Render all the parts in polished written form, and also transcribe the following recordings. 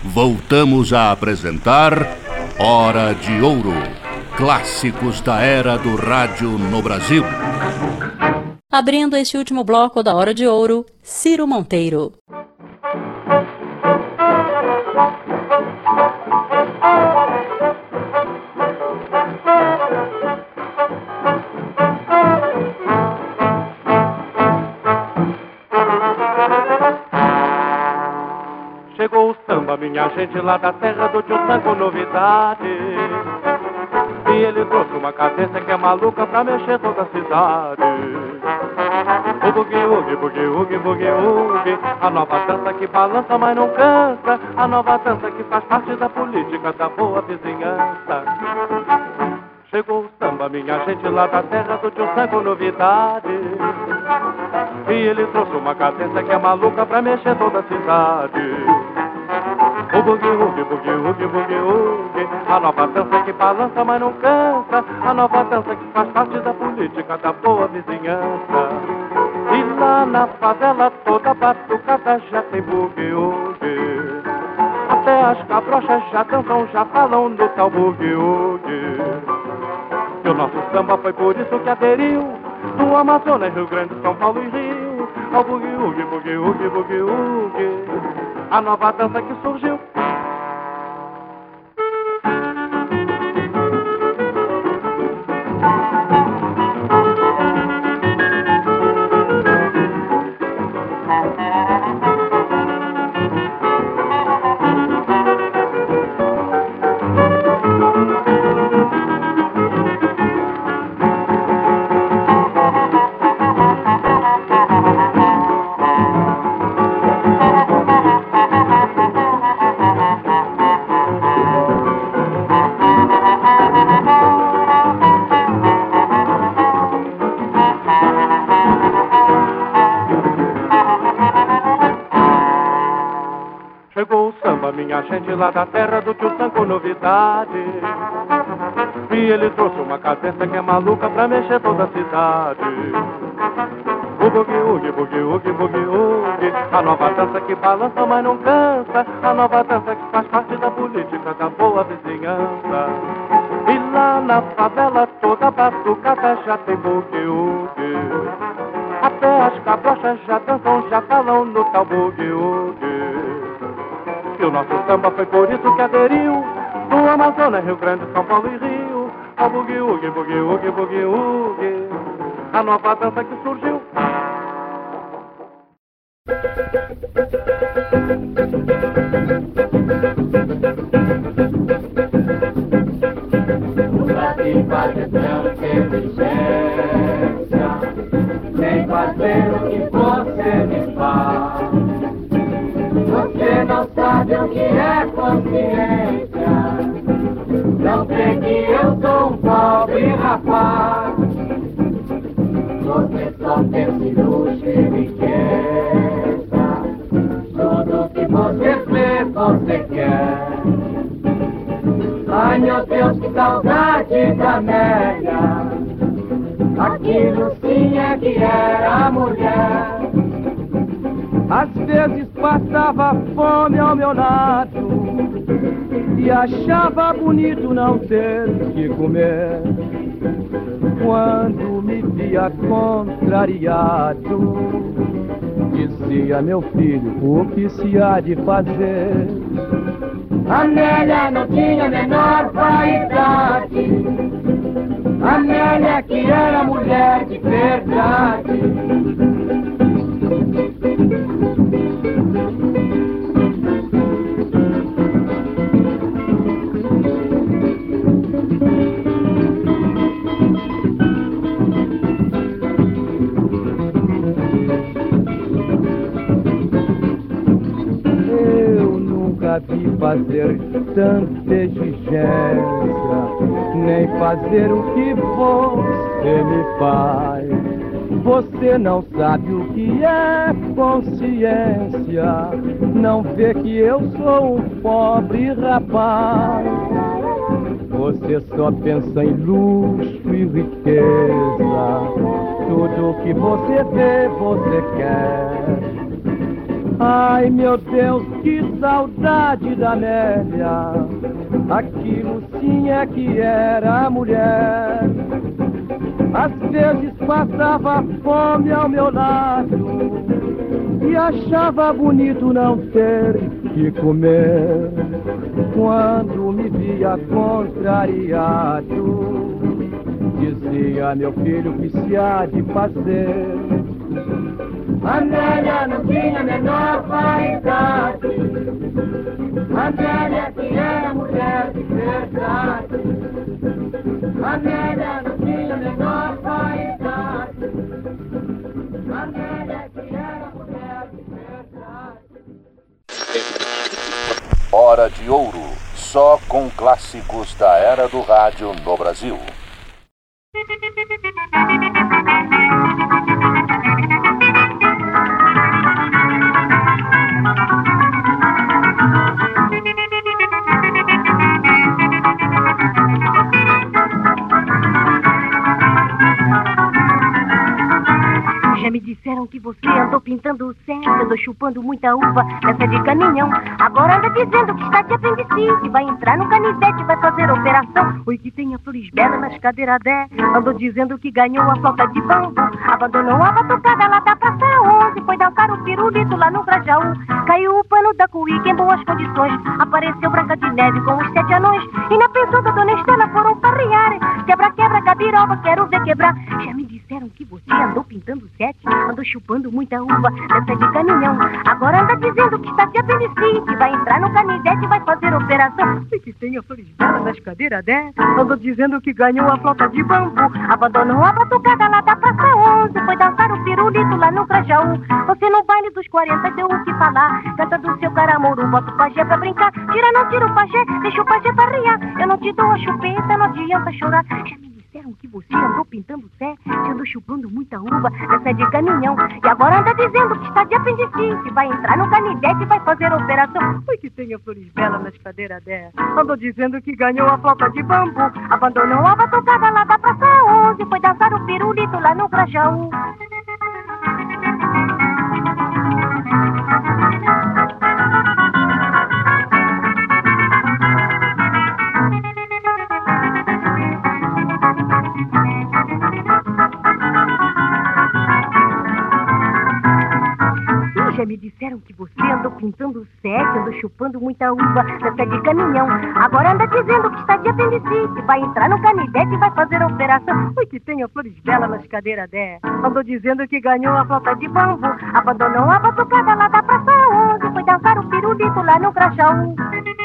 voltamos a apresentar Hora de Ouro, clássicos da era do rádio no Brasil. Abrindo este último bloco da Hora de Ouro, Ciro Monteiro. Chegou o samba, minha gente, lá da terra do tio Sam com novidade. E ele trouxe uma cadência que é maluca pra mexer toda a cidade. O bugue-ugue, bugue-ugue, bugue-ugue, a nova dança que balança mas não cansa, a nova dança que faz parte da política da boa vizinhança. Chegou o samba, minha gente, lá da terra do tio Sam com novidade. E ele trouxe uma cadência que é maluca pra mexer toda a cidade. O bugue-ugue, bugue-ugue, bugue-ugue, a nova dança que balança mas não cansa, a nova dança que faz parte da política da boa vizinhança. E lá na favela toda batucada já tem bugue-ugue, até as cabrochas já dançam, já falam no tal bugue-ugue. E o nosso samba foi por isso que aderiu do Amazonas, Rio Grande, São Paulo e Rio, ao bugue-ugue, bugue-ugue, bugue-ugue, a nova dança que surgiu. Minha gente lá da terra do tio Sam com novidade. E ele trouxe uma cadência que é maluca pra mexer toda a cidade. O bugue-ugue, bugue-ugue, bugue-ugue, a nova dança que balança mas não cansa, a nova dança que faz parte da política da boa vizinhança. E lá na favela toda batucada já tem bugue-ugue, até as cabrochas já dançam, já falam no tal bugue-ugue. E o nosso samba foi por isso que aderiu do Amazonas, Rio Grande, São Paulo e Rio, ao bugue-ugue, bugue-ugue, bugue-ugue, a nova dança que surgiu. No Brasil fazer tanta exigência, sem fazer o que você me faz. Você não sabe o que é consciência, não vê que eu sou um pobre rapaz. Você só pensa em luxo e riqueza, tudo que você vê, você quer. Ai meu Deus, que saudade da Amélia, aquilo sim é que era mulher. Às vezes passava fome ao meu lado e achava bonito não ter que comer. Quando me via contrariado, dizia: meu filho, o que se há de fazer? Amélia não tinha a menor vaidade, Amélia que era mulher de verdade. Vi fazer tanta exigência, nem fazer o que você me faz. Você não sabe o que é consciência, não vê que eu sou um pobre rapaz. Você só pensa em luxo e riqueza, tudo que você vê, você quer. Ai, meu Deus, que saudade da Nélia. Aquilo sim é que era mulher. Às vezes passava fome ao meu lado e achava bonito não ter que comer. Quando me via contrariado, dizia: meu filho, que se há de fazer? A Nélia não tinha a menor vaidade, a Nélia que era mulher de verdade. A Nélia não tinha a menor vaidade, a Nélia que era mulher de verdade. Hora de Ouro, só com clássicos da era do rádio no Brasil. Já me disseram que você andou pintando o céu, andou chupando muita uva nessa de caminhão. Agora anda dizendo que está de apendicite, vai entrar no canivete, vai fazer operação. Oi, que tem a flores belas nas cadeiras 10. Andou dizendo que ganhou a flauta de bambu, abandonou a batucada lá da Praça 11, foi dançar o pirulito lá no Grajaú. Caiu o pano da cuíca em boas condições, apareceu Branca de Neve com os 7 anões, e na pensão da Dona Estela foram farrear. Quebra, quebra, gabiroba, quero ver quebrar. Já me disseram que você andou pintando 7, andou chupando muita uva nessa de caminhão. Agora anda dizendo que está de apendicite, vai entrar no canivete e vai fazer operação. E que tem a flores belas nas cadeiras 10. Andou dizendo que ganhou a flauta de bambu, abandonou a batucada lá da Praça 11, foi dançar o pirulito lá no Grajaú. Você no baile dos 40 deu o que falar, canta do seu caramouro, bota o pajé pra brincar. Tira, não tira o pajé, deixa o pajé farrear. Eu não te dou a chupeta, não adianta chorar. Já me disseram que você andou pintando sé, andou chupando muita uva nessa de caminhão. E agora anda dizendo que está de apendicite, vai entrar no canivete e vai fazer operação. Oi, que tem a flores belas nas cadeiras 10. Andou dizendo que ganhou a flauta de bambu, abandonou a batucada lá da Praça 11, foi dançar o pirulito lá no Grajaú. Já me disseram que você andou pintando 7, andou chupando muita uva nessa de caminhão. Agora anda dizendo que está de apendicite, vai entrar no canivete e vai fazer a operação. Oi, que tem a flores belas nas cadeiras 10. Andou dizendo que ganhou a flauta de bambu, abandonou a batucada lá da Praça 11, foi dançar o pirulito lá no Grajaú.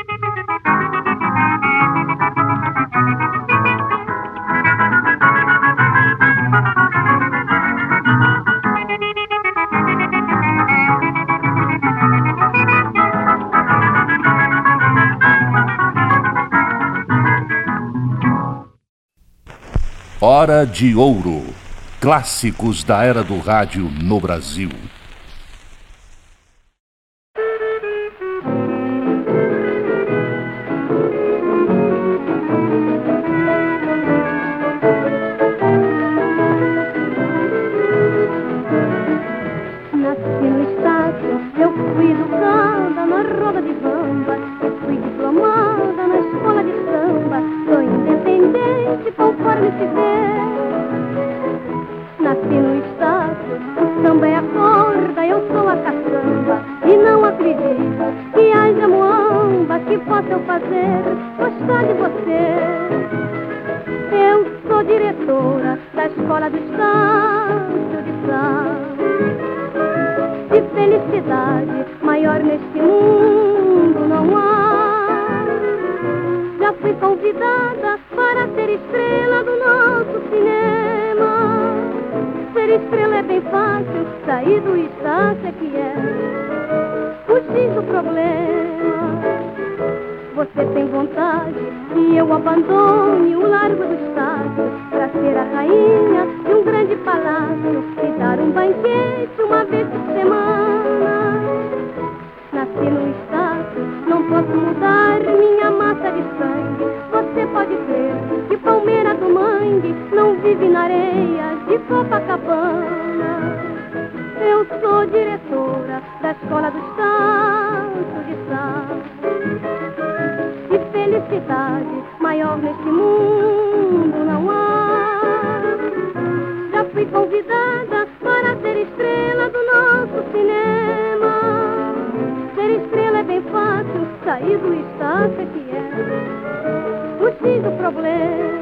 Hora de Ouro, clássicos da era do rádio no Brasil. escola dos tantos de sal. E felicidade maior neste mundo não há. Já fui convidada para ser estrela do nosso cinema. Ser estrela é bem fácil, sair do estácio é que é o X do problema.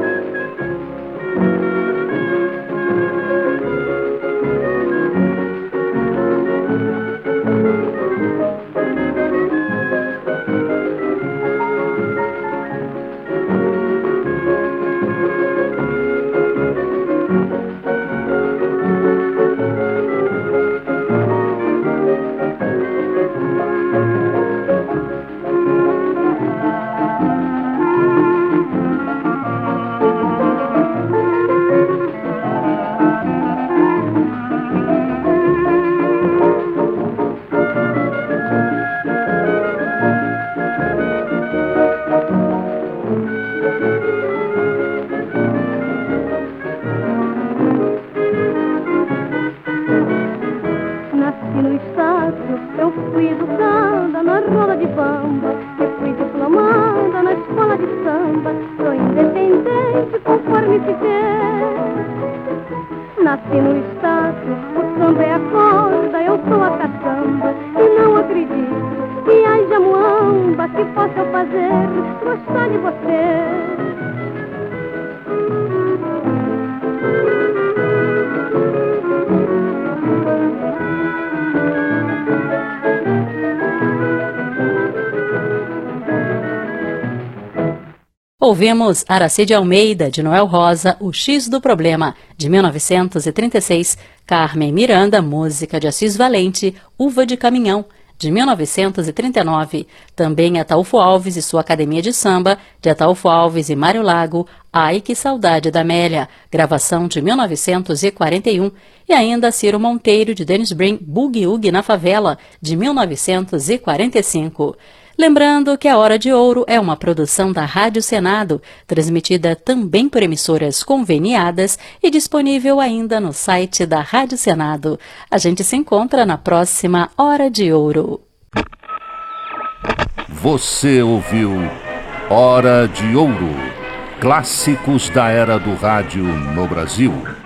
Nasci no estácio, o samba é a corda, eu sou a caçamba. E não acredito que haja muamba que possa eu fazer gostar de você. Ouvimos Aracide Almeida, de Noel Rosa, O X do Problema, de 1936, Carmen Miranda, música de Assis Valente, Uva de Caminhão, de 1939, também Ataúfo Alves e sua Academia de Samba, de Ataúfo Alves e Mário Lago, Ai Que Saudade da Amélia, gravação de 1941, e ainda Ciro Monteiro, de Dennis Brin, Boogie Woogie na Favela, de 1945. Lembrando que a Hora de Ouro é uma produção da Rádio Senado, transmitida também por emissoras conveniadas e disponível ainda no site da Rádio Senado. A gente se encontra na próxima Hora de Ouro. Você ouviu Hora de Ouro, clássicos da era do rádio no Brasil.